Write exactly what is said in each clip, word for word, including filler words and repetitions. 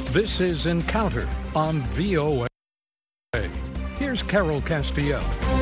This is Encounter on V O A. Here's Carol Castiel.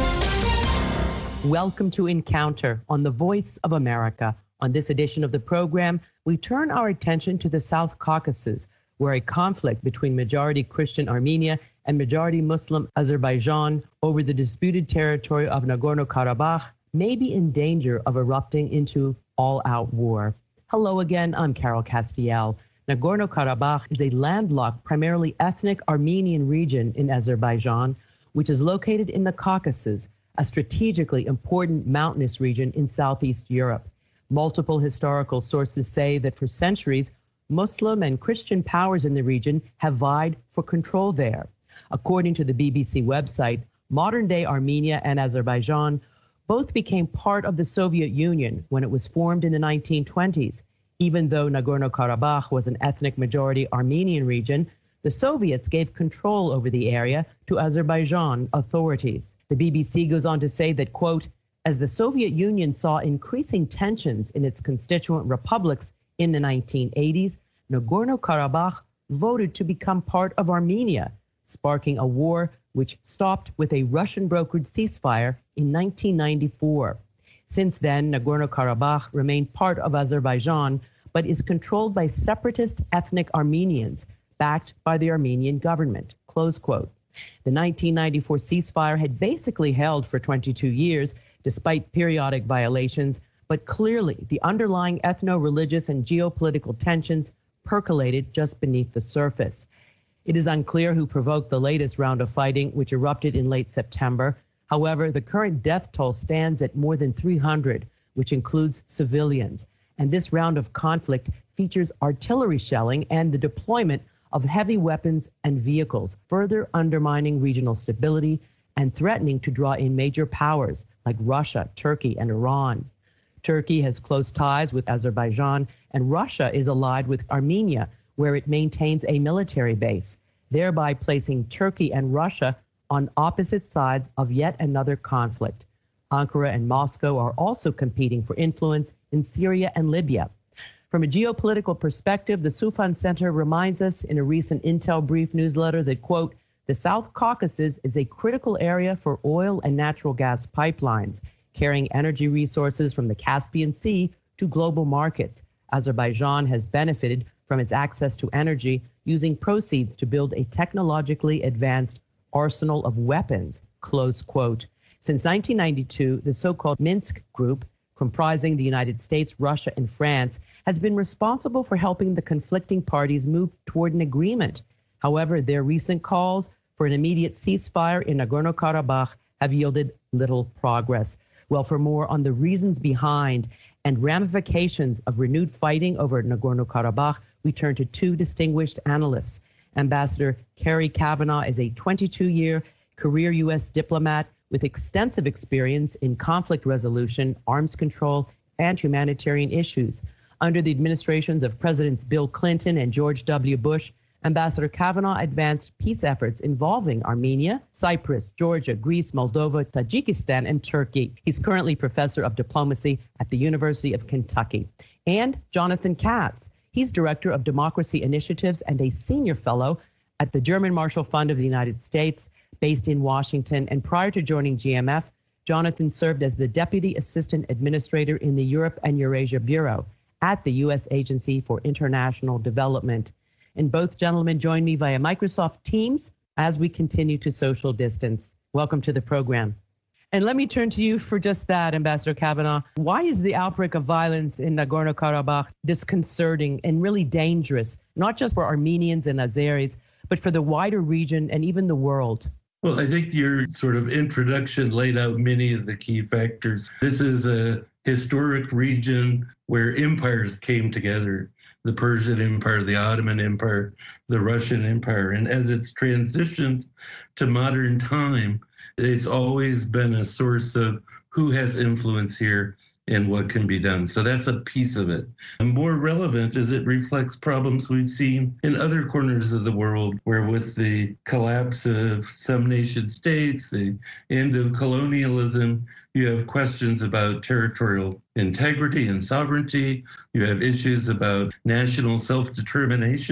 Welcome to Encounter on the Voice of America. On this edition of the program, we turn our attention to the South Caucasus, where a conflict between majority Christian Armenia and majority Muslim Azerbaijan over the disputed territory of Nagorno-Karabakh may be in danger of erupting into all-out war. Hello again, I'm Carol Castiel. Nagorno-Karabakh is a landlocked, primarily ethnic Armenian region in Azerbaijan, which is located in the Caucasus, a strategically important mountainous region in Southeast Europe. Multiple historical sources say that for centuries, Muslim and Christian powers in the region have vied for control there. According to the B B C website, modern-day Armenia and Azerbaijan both became part of the Soviet Union when it was formed in the nineteen twenties. Even though Nagorno-Karabakh was an ethnic majority Armenian region, the Soviets gave control over the area to Azerbaijan authorities. The B B C goes on to say that, quote, as the Soviet Union saw increasing tensions in its constituent republics in the nineteen eighties, Nagorno-Karabakh voted to become part of Armenia, sparking a war which stopped with a Russian-brokered ceasefire in nineteen ninety-four. Since then, Nagorno-Karabakh remained part of Azerbaijan, but is controlled by separatist ethnic Armenians, backed by the Armenian government, close quote. The nineteen ninety-four ceasefire had basically held for twenty-two years, despite periodic violations, but clearly the underlying ethno-religious and geopolitical tensions percolated just beneath the surface. It is unclear who provoked the latest round of fighting, which erupted in late September. However, the current death toll stands at more than three hundred, which includes civilians. And this round of conflict features artillery shelling and the deployment of heavy weapons and vehicles, further undermining regional stability and threatening to draw in major powers like Russia, Turkey, and Iran. Turkey has close ties with Azerbaijan, and Russia is allied with Armenia, where it maintains a military base, thereby placing Turkey and Russia on opposite sides of yet another conflict. Ankara and Moscow are also competing for influence in Syria and Libya. From a geopolitical perspective, the Soufan Center reminds us in a recent Intel Brief newsletter that, quote, the South Caucasus is a critical area for oil and natural gas pipelines, carrying energy resources from the Caspian Sea to global markets. Azerbaijan has benefited from its access to energy, using proceeds to build a technologically advanced arsenal of weapons, close quote. Since nineteen ninety-two, the so-called Minsk Group, comprising the United States, Russia, and France, has been responsible for helping the conflicting parties move toward an agreement. However, their recent calls for an immediate ceasefire in Nagorno-Karabakh have yielded little progress. Well, for more on the reasons behind and ramifications of renewed fighting over Nagorno-Karabakh, we turn to two distinguished analysts. Ambassador Kerry Kavanaugh is a twenty-two-year career U S diplomat with extensive experience in conflict resolution, arms control, and humanitarian issues. Under the administrations of Presidents Bill Clinton and George W. Bush, Ambassador Kavanaugh advanced peace efforts involving Armenia, Cyprus, Georgia, Greece, Moldova, Tajikistan, and Turkey. He's currently professor of diplomacy at the University of Kentucky. And Jonathan Katz. He's director of democracy initiatives and a senior fellow at the German Marshall Fund of the United States, based in Washington. And prior to joining G M F, Jonathan served as the deputy assistant administrator in the Europe and Eurasia Bureau at the U S Agency for International Development. And both gentlemen join me via Microsoft Teams as we continue to social distance. Welcome to the program. And let me turn to you for just that, Ambassador Kavanaugh. Why is the outbreak of violence in Nagorno-Karabakh disconcerting and really dangerous, not just for Armenians and Azeris, but for the wider region and even the world? Well, I think your sort of introduction laid out many of the key factors. This is a historic region where empires came together. The Persian Empire, the Ottoman Empire, the Russian Empire. And as it's transitioned to modern time, it's always been a source of who has influence here and what can be done. So that's a piece of it. And more relevant is it reflects problems we've seen in other corners of the world, where with the collapse of some nation states, the end of colonialism, you have questions about territorial integrity and sovereignty. You have issues about national self-determination.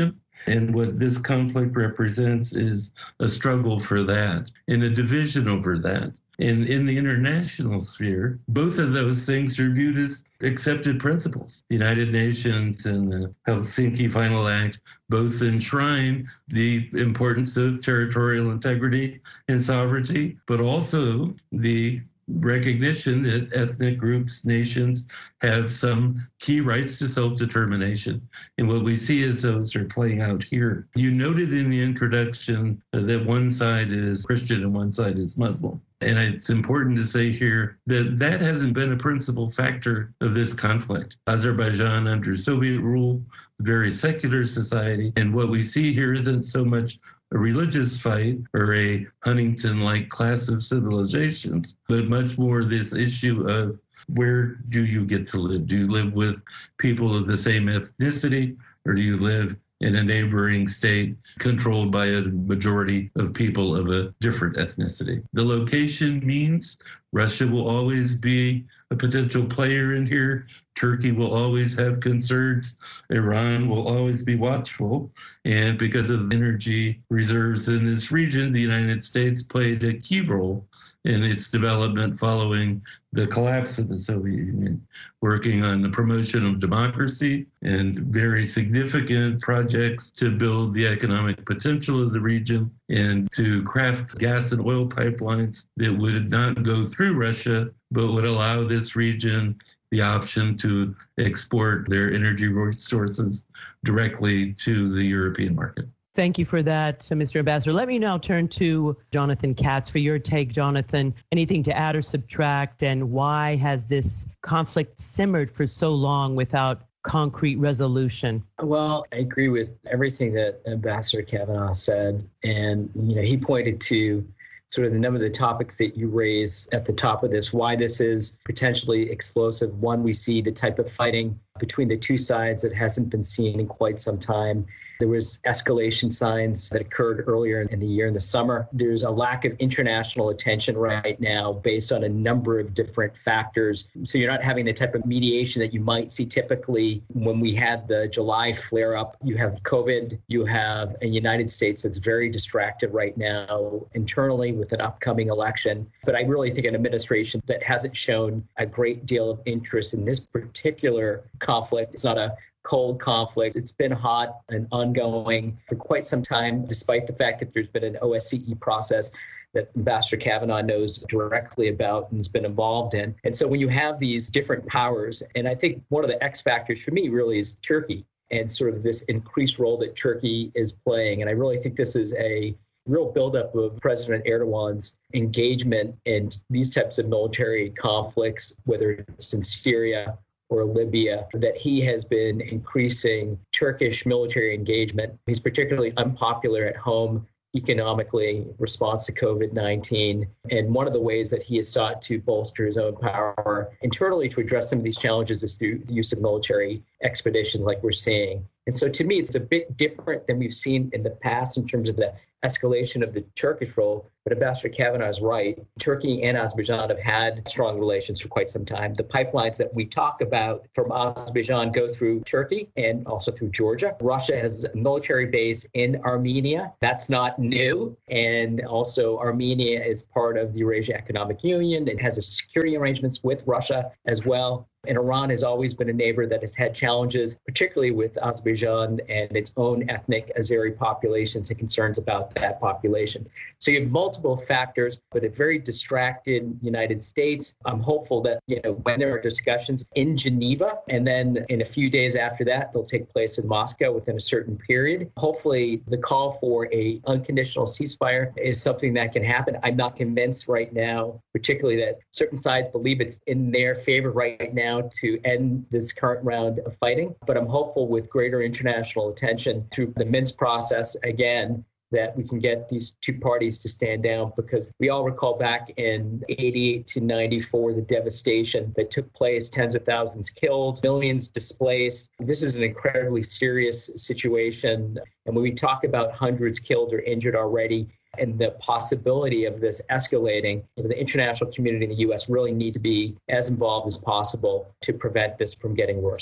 And what this conflict represents is a struggle for that and a division over that. And in the international sphere, both of those things are viewed as accepted principles. The United Nations and the Helsinki Final Act both enshrine the importance of territorial integrity and sovereignty, but also the recognition that ethnic groups, nations have some key rights to self-determination. And what we see is those are playing out here. You noted in the introduction that one side is Christian and one side is Muslim. And it's important to say here that that hasn't been a principal factor of this conflict. Azerbaijan under Soviet rule, very secular society. And what we see here isn't so much a religious fight or a Huntington-like class of civilizations, but much more this issue of where do you get to live? Do you live with people of the same ethnicity, or do you live in a neighboring state controlled by a majority of people of a different ethnicity? The location means Russia will always be a potential player in here. Turkey will always have concerns. Iran will always be watchful. And because of the energy reserves in this region, the United States played a key role in its development following the collapse of the Soviet Union, working on the promotion of democracy and very significant projects to build the economic potential of the region and to craft gas and oil pipelines that would not go through Russia, but would allow this region the option to export their energy resources directly to the European market. Thank you for that, Mister Ambassador. Let me now turn to Jonathan Katz for your take, Jonathan. Anything to add or subtract, and why has this conflict simmered for so long without concrete resolution? Well, I agree with everything that Ambassador Kavanaugh said, and you know, he pointed to sort of the number of the topics that you raised at the top of this, why this is potentially explosive. One, we see the type of fighting between the two sides that hasn't been seen in quite some time. There was escalation signs that occurred earlier in the year in the summer. There's a lack of international attention right now based on a number of different factors. So you're not having the type of mediation that you might see typically when we had the July flare-up. You have COVID, you have a United States that's very distracted right now internally with an upcoming election. But I really think an administration that hasn't shown a great deal of interest in this particular conflict. It's not a cold conflict. It's been hot and ongoing for quite some time, despite the fact that there's been an O S C E process that Ambassador Kavanaugh knows directly about and has been involved in. And so when you have these different powers, and I think one of the X factors for me really is Turkey and sort of this increased role that Turkey is playing. And I really think this is a real buildup of President Erdogan's engagement in these types of military conflicts, whether it's in Syria or Libya, that he has been increasing Turkish military engagement. He's particularly unpopular at home economically in response to COVID nineteen. And one of the ways that he has sought to bolster his own power internally to address some of these challenges is through the use of military expeditions like we're seeing. And so to me, it's a bit different than we've seen in the past in terms of the escalation of the Turkish role. But Ambassador Kavanaugh is right. Turkey and Azerbaijan have had strong relations for quite some time. The pipelines that we talk about from Azerbaijan go through Turkey and also through Georgia. Russia has a military base in Armenia. That's not new. And also Armenia is part of the Eurasia Economic Union. It has a security arrangements with Russia as well. And Iran has always been a neighbor that has had challenges, particularly with Azerbaijan and its own ethnic Azeri populations and concerns about that population. So you have multiple factors, but a very distracted United States. I'm hopeful that, you know, when there are discussions in Geneva, and then in a few days after that, they'll take place in Moscow within a certain period. Hopefully the call for a unconditional ceasefire is something that can happen. I'm not convinced right now, particularly that certain sides believe it's in their favor right now to end this current round of fighting. But I'm hopeful with greater international attention through the Minsk process, again, that we can get these two parties to stand down, because we all recall back in eighty-eight to ninety-four, the devastation that took place, tens of thousands killed, millions displaced. This is an incredibly serious situation. And when we talk about hundreds killed or injured already, and the possibility of this escalating, the international community in the U S really need to be as involved as possible to prevent this from getting worse.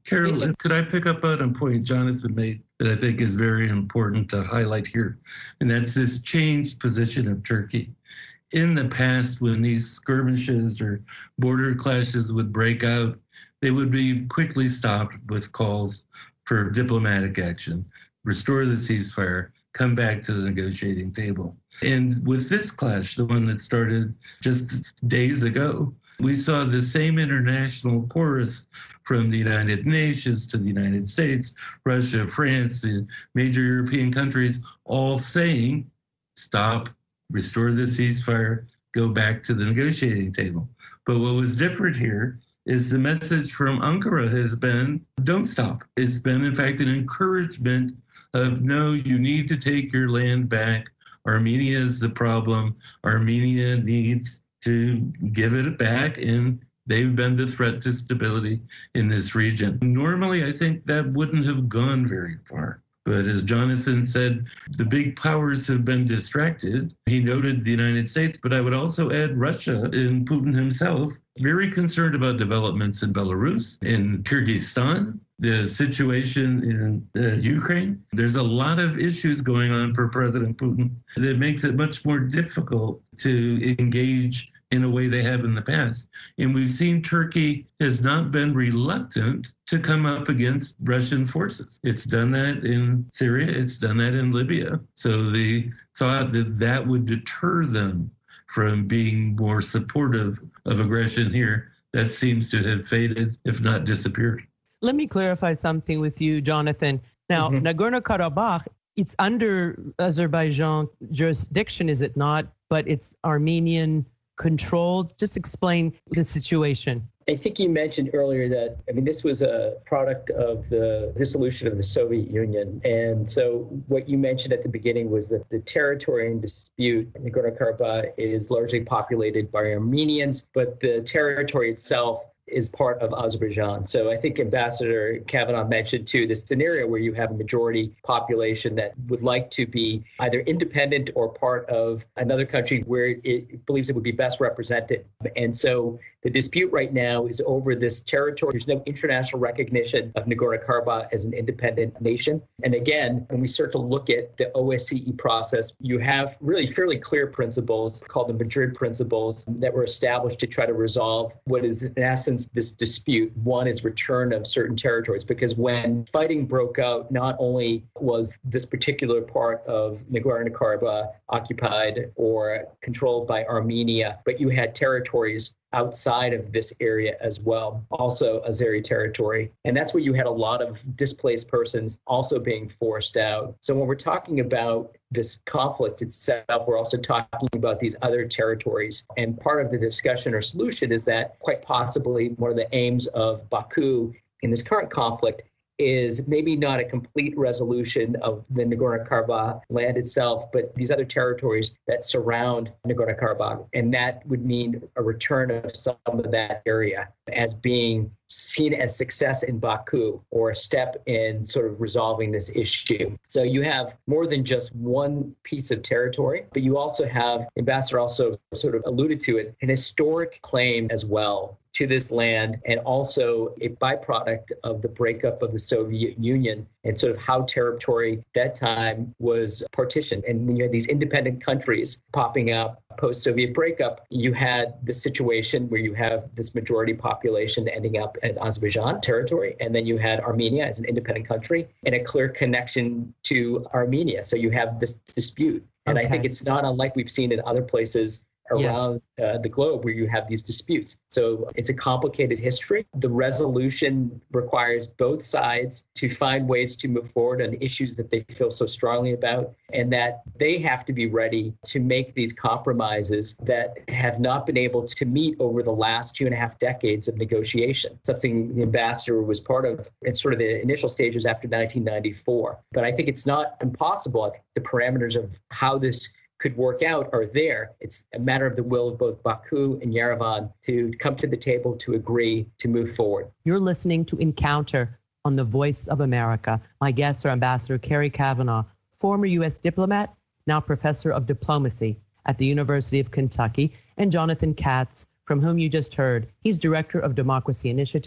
Carol, could I pick up on a point Jonathan made that I think is very important to highlight here? And that's this changed position of Turkey. In the past, when these skirmishes or border clashes would break out, they would be quickly stopped with calls for diplomatic action, restore the ceasefire, come back to the negotiating table. And with this clash, the one that started just days ago, we saw the same international chorus from the United Nations to the United States, Russia, France, the major European countries, all saying, stop, restore the ceasefire, go back to the negotiating table. But what was different here is the message from Ankara has been, don't stop. It's been, in fact, an encouragement of, no, you need to take your land back. Armenia is the problem. Armenia needs to give it back, and they've been the threat to stability in this region. Normally, I think that wouldn't have gone very far. But as Jonathan said, the big powers have been distracted. He noted the United States, but I would also add Russia and Putin himself, very concerned about developments in Belarus, in Kyrgyzstan, the situation in uh, Ukraine. There's a lot of issues going on for President Putin that makes it much more difficult to engage in a way they have in the past. And we've seen Turkey has not been reluctant to come up against Russian forces. It's done that in Syria, it's done that in Libya. So the thought that that would deter them from being more supportive of aggression here, that seems to have faded, if not disappeared. Let me clarify something with you, Jonathan. Now, mm-hmm. Nagorno-Karabakh, it's under Azerbaijan jurisdiction, is it not? But it's Armenian controlled. Just explain the situation. I think you mentioned earlier that, I mean, this was a product of the dissolution of the Soviet Union. And so what you mentioned at the beginning was that the territory in dispute, Nagorno-Karabakh, is largely populated by Armenians, but the territory itself is part of Azerbaijan. So I think Ambassador Kavanaugh mentioned too the scenario where you have a majority population that would like to be either independent or part of another country where it believes it would be best represented. And so the dispute right now is over this territory. There's no international recognition of Nagorno-Karabakh as an independent nation. And again, when we start to look at the O S C E process, you have really fairly clear principles called the Madrid Principles that were established to try to resolve what is in essence this dispute. One is return of certain territories, because when fighting broke out, not only was this particular part of Nagorno-Karabakh occupied or controlled by Armenia, but you had territories outside of this area as well, also Azeri territory. And that's where you had a lot of displaced persons also being forced out. So when we're talking about this conflict itself, we're also talking about these other territories. And part of the discussion or solution is that quite possibly one of the aims of Baku in this current conflict is maybe not a complete resolution of the Nagorno-Karabakh land itself, but these other territories that surround Nagorno-Karabakh. And that would mean a return of some of that area as being seen as success in Baku, or a step in sort of resolving this issue. So you have more than just one piece of territory, but you also have, Ambassador also sort of alluded to it, an historic claim as well to this land, and also a byproduct of the breakup of the Soviet Union and sort of how territory at that time was partitioned. And when you had these independent countries popping up post-Soviet breakup, you had the situation where you have this majority population ending up in Azerbaijan territory, and then you had Armenia as an independent country and a clear connection to Armenia. So you have this dispute. And okay. I think it's not unlike we've seen in other places around yes. uh, the globe where you have these disputes. So it's a complicated history. The resolution requires both sides to find ways to move forward on issues that they feel so strongly about, and that they have to be ready to make these compromises that have not been able to meet over the last two and a half decades of negotiation, something the ambassador was part of in sort of the initial stages after nineteen ninety-four. But I think it's not impossible. I think the parameters of how this could work out are there. It's a matter of the will of both Baku and Yerevan to come to the table to agree to move forward. You're listening to Encounter on the Voice of America. My guests are Ambassador Kerry Kavanaugh, former U S diplomat, now professor of diplomacy at the University of Kentucky, and Jonathan Katz, from whom you just heard. He's director of democracy initiatives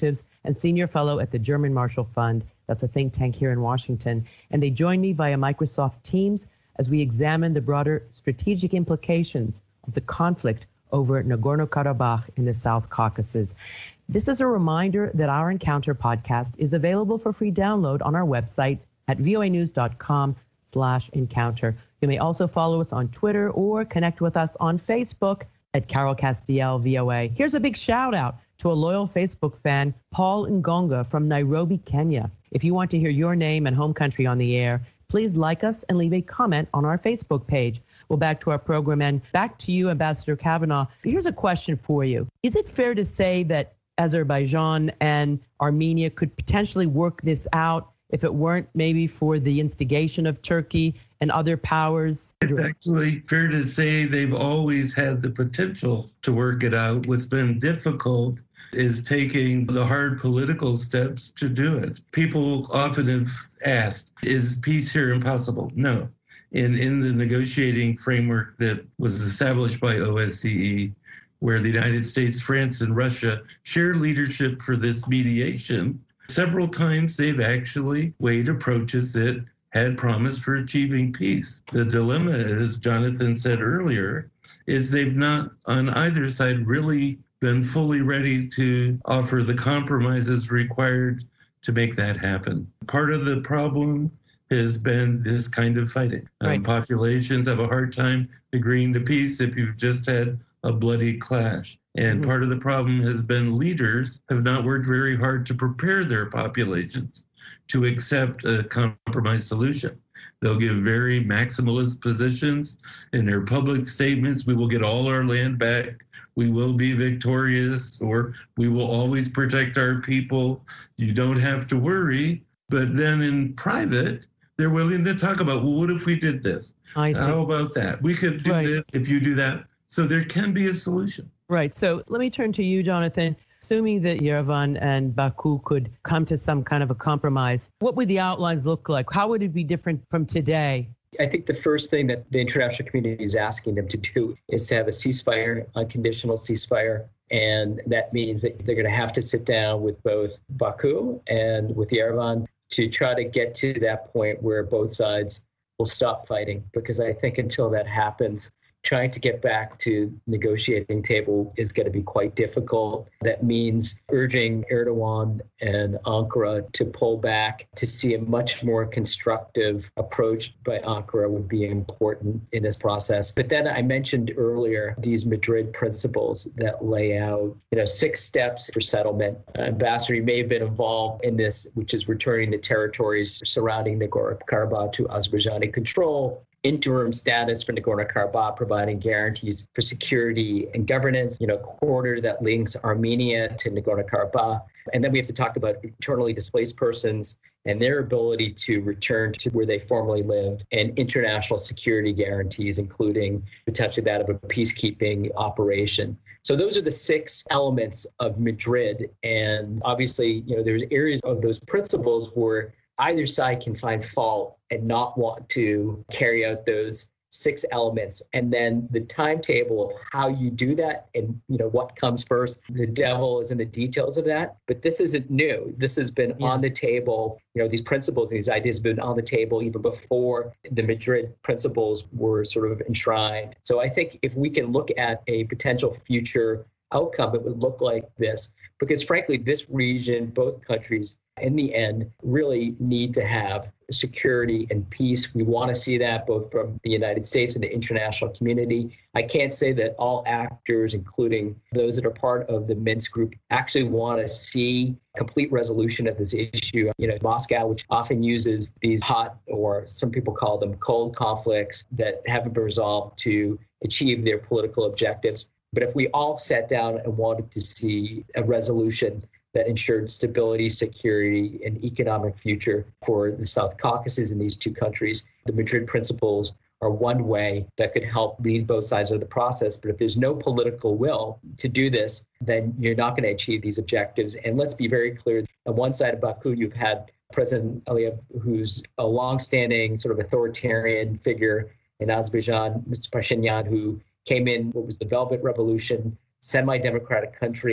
and senior fellow at the German Marshall Fund. That's a think tank here in Washington. And they join me via Microsoft Teams as we examine the broader strategic implications of the conflict over Nagorno-Karabakh in the South Caucasus. This is a reminder that our Encounter podcast is available for free download on our website at voanews.com slash encounter. You may also follow us on Twitter or connect with us on Facebook at Carol Castiel V O A. Here's a big shout out to a loyal Facebook fan, Paul Ngonga from Nairobi, Kenya. If you want to hear your name and home country on the air, please like us and leave a comment on our Facebook page. Well, back to our program and back to you, Ambassador Kavanaugh. Here's a question for you. Is it fair to say that Azerbaijan and Armenia could potentially work this out if it weren't maybe for the instigation of Turkey and other powers? It's actually fair to say they've always had the potential to work it out. What's been difficult is taking the hard political steps to do it. People often have asked, is peace here impossible? No. In, in the negotiating framework that was established by O S C E, where the United States, France, and Russia share leadership for this mediation, several times they've actually weighed approaches that had promised for achieving peace. The dilemma, as Jonathan said earlier, is they've not on either side really been fully ready to offer the compromises required to make that happen. Part of the problem has been this kind of fighting. Right. Um, populations have a hard time agreeing to peace if you've just had a bloody clash. And Mm-hmm. part of the problem has been leaders have not worked very hard to prepare their populations to accept a compromise solution. They'll give very maximalist positions in their public statements. We will get all our land back. We will be victorious, or we will always protect our people. You don't have to worry. But then in private, they're willing to talk about, well, what if we did this? I see. How about that? We could do Right. this if you do that. So there can be a solution. Right. So let me turn to you, Jonathan. Assuming that Yerevan and Baku could come to some kind of a compromise, what would the outlines look like? How would it be different from today? I think the first thing that the international community is asking them to do is to have a ceasefire, unconditional ceasefire. And that means that they're going to have to sit down with both Baku and with Yerevan to try to get to that point where both sides will stop fighting. Because I think until that happens, trying to get back to negotiating table is going to be quite difficult. That means urging Erdogan and Ankara to pull back, to see a much more constructive approach by Ankara would be important in this process. But then I mentioned earlier these Madrid principles that lay out, you know, six steps for settlement. Uh, Ambassador, you may have been involved in this, which is returning the territories surrounding Nagorno-Karabakh to Azerbaijani control. Interim status for Nagorno-Karabakh, providing guarantees for security and governance, you know, corridor that links Armenia to Nagorno-Karabakh. And then we have to talk about internally displaced persons and their ability to return to where they formerly lived, and international security guarantees, including potentially that of a peacekeeping operation. So those are the six elements of Madrid. And obviously, you know, there's areas of those principles where either side can find fault and not want to carry out those six elements. And then the timetable of how you do that and, you know, what comes first, the devil is in the details of that. But this isn't new. This has been yeah. on the table. You know, these principles, these ideas have been on the table even before the Madrid principles were sort of enshrined. So I think if we can look at a potential future outcome, it would look like this. Because frankly, this region, both countries, in the end, really need to have security and peace. We want to see that both from the United States and the international community. I can't say that all actors, including those that are part of the Minsk group, actually want to see complete resolution of this issue. You know, Moscow, which often uses these hot, or some people call them cold conflicts that haven't been resolved to achieve their political objectives. But if we all sat down and wanted to see a resolution that ensured stability, security, and economic future for the South Caucasus and these two countries, the Madrid principles are one way that could help lead both sides of the process. But if there's no political will to do this, then you're not going to achieve these objectives. And let's be very clear, on one side of Baku, you've had President Aliyev, who's a longstanding sort of authoritarian figure in Azerbaijan, Mister Pashinyan, who came in what was the Velvet Revolution, semi-democratic country.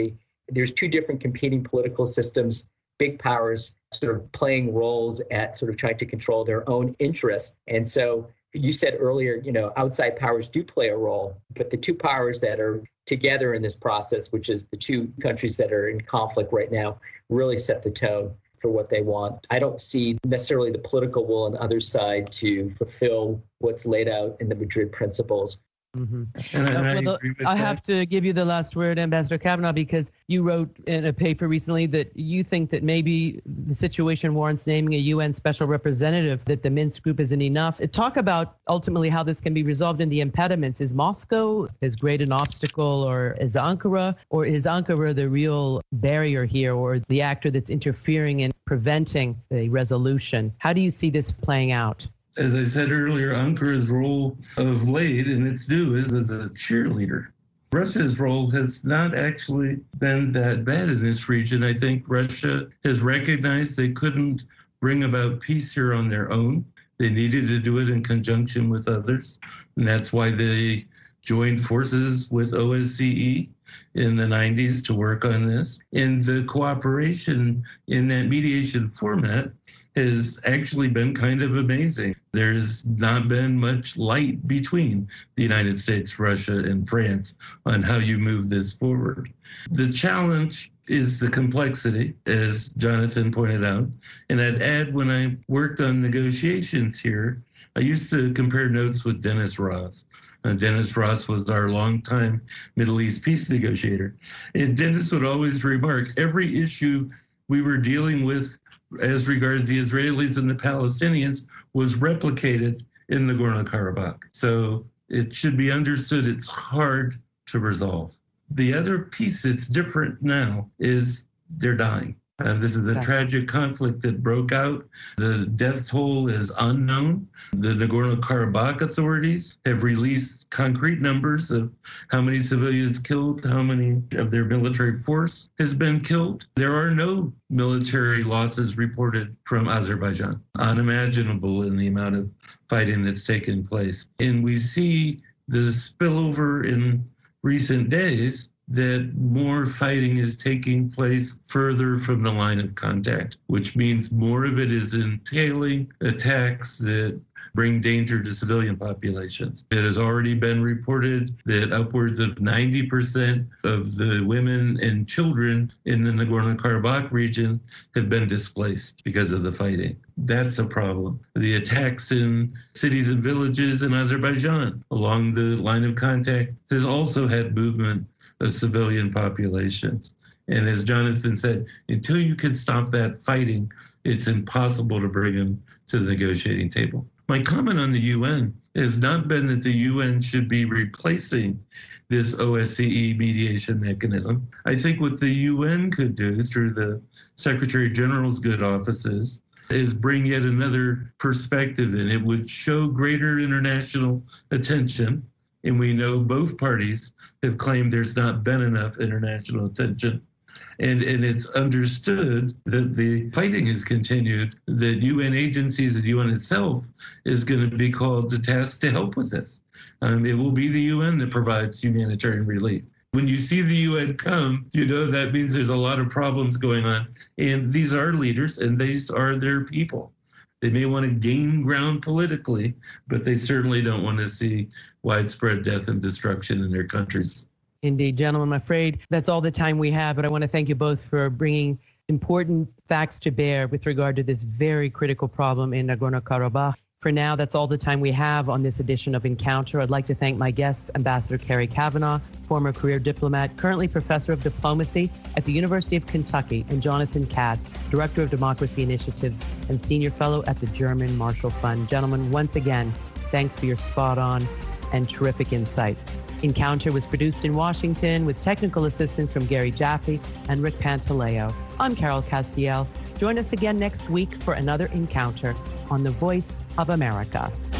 there's two different competing political systems, big powers sort of playing roles at sort of trying to control their own interests. And so you said earlier, you know, outside powers do play a role, but the two powers that are together in this process, which is the two countries that are in conflict right now, really set the tone for what they want. I don't see necessarily the political will on the other side to fulfill what's laid out in the Madrid principles. Mm-hmm. And, and I, well, the, agree with I that. have to give you the last word, Ambassador Kavanaugh, because you wrote in a paper recently that you think that maybe the situation warrants naming a U N special representative, that the Minsk group isn't enough. Talk about ultimately how this can be resolved and the impediments. Is Moscow as great an obstacle, or is Ankara, or is Ankara the real barrier here, or the actor that's interfering in preventing a resolution? How do you see this playing out? As I said earlier, Ankara's role of late, and it's new, is as a cheerleader. Russia's role has not actually been that bad in this region. I think Russia has recognized they couldn't bring about peace here on their own. They needed to do it in conjunction with others, and that's why they joined forces with O S C E in the nineties to work on this. And the cooperation in that mediation format has actually been kind of amazing. There's not been much light between the United States, Russia, and France on how you move this forward. The challenge is the complexity, as Jonathan pointed out. And I'd add, when I worked on negotiations here, I used to compare notes with Dennis Ross. Uh, Dennis Ross was our longtime Middle East peace negotiator. And Dennis would always remark, every issue we were dealing with as regards the Israelis and the Palestinians was replicated in Nagorno-Karabakh. So it should be understood it's hard to resolve. The other piece that's different now is they're dying. Uh, this is a tragic conflict that broke out. The death toll is unknown. The Nagorno-Karabakh authorities have released concrete numbers of how many civilians killed, how many of their military force has been killed. There are no military losses reported from Azerbaijan, unimaginable in the amount of fighting that's taken place. And we see the spillover in recent days that more fighting is taking place further from the line of contact, which means more of it is entailing attacks that bring danger to civilian populations. It has already been reported that upwards of ninety percent of the women and children in the Nagorno-Karabakh region have been displaced because of the fighting. That's a problem. The attacks in cities and villages in Azerbaijan along the line of contact has also had movement of civilian populations. And as Jonathan said, until you can stop that fighting, it's impossible to bring them to the negotiating table. My comment on the U N has not been that the U N should be replacing this O S C E mediation mechanism. I think what the U N could do through the Secretary General's good offices is bring yet another perspective in. It would show greater international attention. And we know both parties have claimed there's not been enough international attention. And, and it's understood that the fighting has continued, that U N agencies and U N itself is going to be called to task to help with this. Um, it will be the U N that provides humanitarian relief. When you see the U N come, you know that means there's a lot of problems going on. And these are leaders, and these are their people. They may want to gain ground politically, but they certainly don't want to see widespread death and destruction in their countries. Indeed, gentlemen, I'm afraid that's all the time we have, but I want to thank you both for bringing important facts to bear with regard to this very critical problem in Nagorno-Karabakh. For now, that's all the time we have on this edition of Encounter. I'd like to thank my guests, Ambassador Kerry Kavanaugh, former career diplomat, currently professor of diplomacy at the University of Kentucky, and Jonathan Katz, director of democracy initiatives and senior fellow at the German Marshall Fund. Gentlemen, once again, thanks for your spot-on and terrific insights. Encounter was produced in Washington with technical assistance from Gary Jaffe and Rick Pantaleo. I'm Carol Castiel. Join us again next week for another Encounter on the Voice of America.